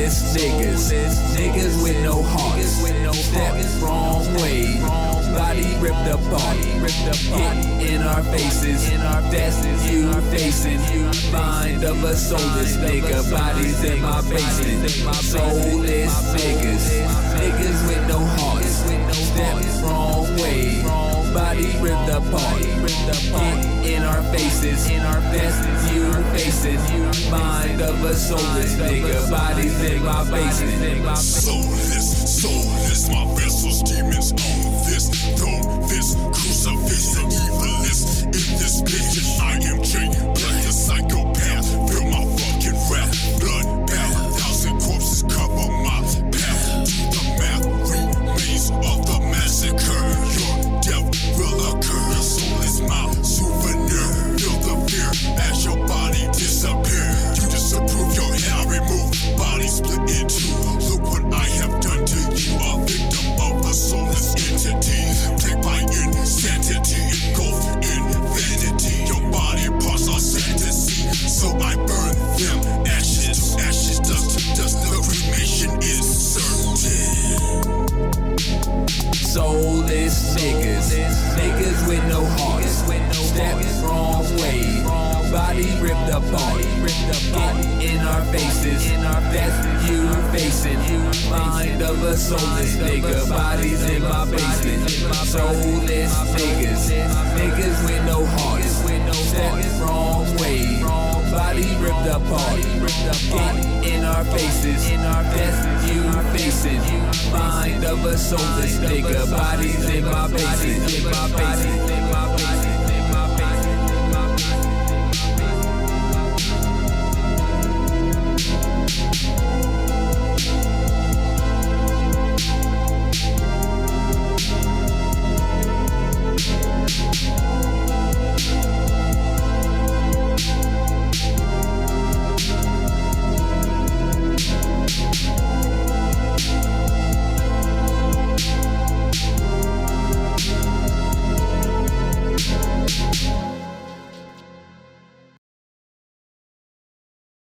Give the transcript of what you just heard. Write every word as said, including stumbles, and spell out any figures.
Soulless niggas, niggas with no hearts, step wrong way, body ripped apart, hit in our faces, that's you facing, mind of a soulless nigga, bodies in my basement. Soulless niggas, niggas with no hearts, step wrong way, body ripped apart, hit in our faces, that's you facing, mind of a soulless nigga, bodies in my basement. Soulless, soulless, my vessel's demons on this throne, this crucifix, the evilest in this bitch. I am Jay Black, the psychopath. Feel my fucking wrath, blood bath, thousand corpses cover my path. Do the math, remains of the massacre. Your death will occur. Your soul is my souvenir. Feel the fear as your body disappear. You disapprove, your head I remove, body split in two. Look what I have done to you, a victim of a soulless entity. Take by insanity, engulfed in vanity. Your body parts are sad to see, so I burn them ashes to ashes, dust to dust. The cremation is certain. Soulless niggas, niggas with no hearts, step wrong way, body ripped apart, hit in our faces, that's you facing, mind of a soulless nigga, bodies in my basement. Soulless niggas, niggas with no hearts, step wrong way, body ripped apart, hit in our faces, that's you facing, mind of a soulless nigga, bodies in my basement.